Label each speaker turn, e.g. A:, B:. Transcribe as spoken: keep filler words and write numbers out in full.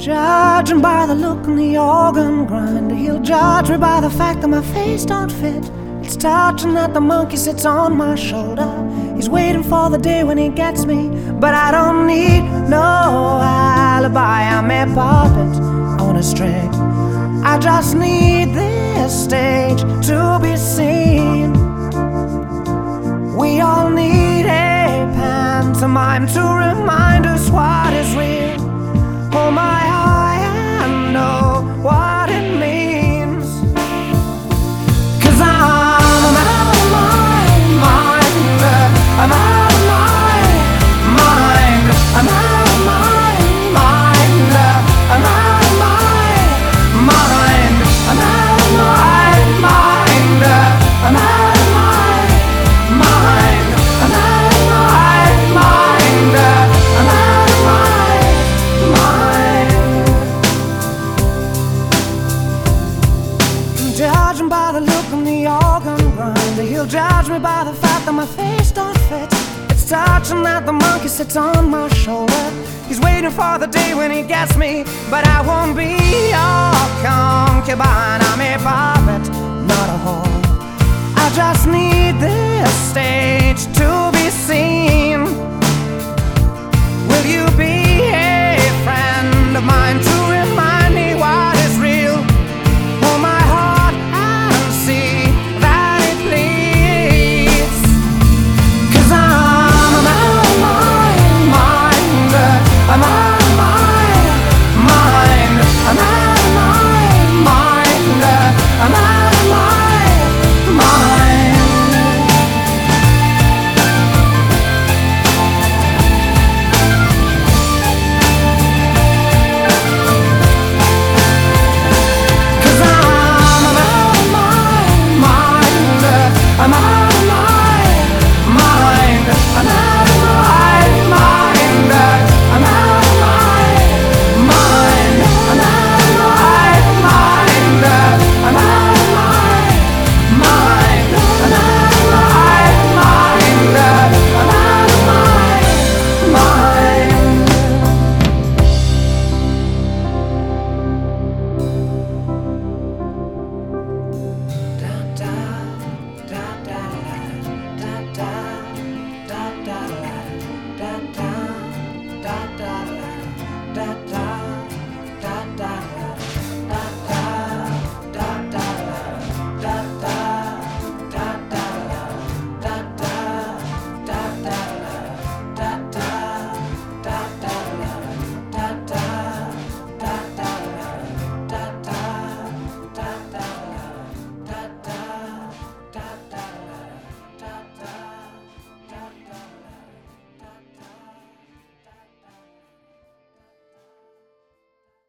A: Judging by the look in the organ grinder, he'll judge me by the fact that my face don't fit. It's touching that the monkey sits on my shoulder. He's waiting for the day when he gets me, but I don't need no alibi. I'm a puppet on a string. I just need this stage to be seen. We all need a pantomime to remind us what is real. Oh my, I know what it means. 'Cause I'm out of my mind, I'm out of my mind, I'm out of my mind, I'm out of my mind, I'm out of my mind, I'm out of my mind, I'm out of my mind, I'm out of my mind. Judging by the look in the organ grinder, he'll judge me by the fact that my face don't fit. It's touching that the monkey sits on my shoulder. He's waiting for the day when he gets me, but I won't be your concubine. I'm a puppet, not a whore. I just need this stage to be seen.